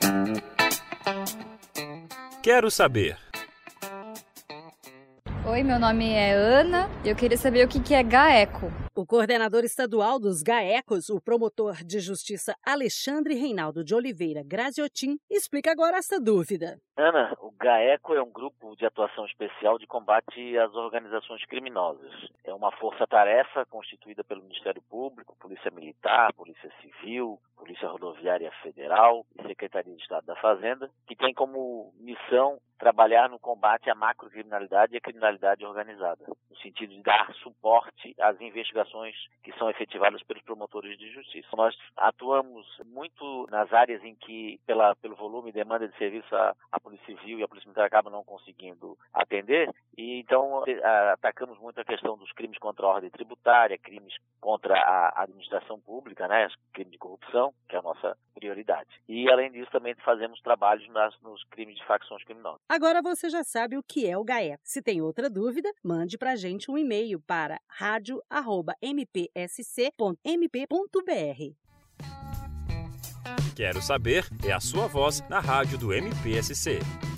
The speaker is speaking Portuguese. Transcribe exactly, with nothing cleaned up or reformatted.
Quero saber. Oi, meu nome é Ana e eu queria saber o que é GAECO. O coordenador estadual dos GAECOS, o promotor de justiça Alexandre Reinaldo de Oliveira Graziotin, explica agora essa dúvida. Ana, o GAECO é um grupo de atuação especial de combate às organizações criminosas. É uma força-tarefa constituída pelo Ministério Público, Polícia Militar, Polícia Civil, Polícia Rodoviária Federal e Secretaria de Estado da Fazenda, que tem como missão trabalhar no combate à macrocriminalidade e à criminalidade organizada, no sentido de dar suporte às investigações que são efetivadas pelos promotores de justiça. Nós atuamos muito nas áreas em que, pela, pelo volume e demanda de serviço, a, a Polícia Civil e a Polícia Militar acabam não conseguindo atender, e então a, atacamos muito a questão dos crimes contra a ordem tributária, crimes contra a administração pública, né, crime de corrupção, que é a nossa prioridade. E, além disso, também fazemos trabalhos nas, nos crimes de facções criminosas. Agora você já sabe o que é o GAECO. Se tem outra dúvida, mande pra gente um e-mail para rádio arroba m p s c ponto m p ponto b r. Quero saber é a sua voz na rádio do M P S C.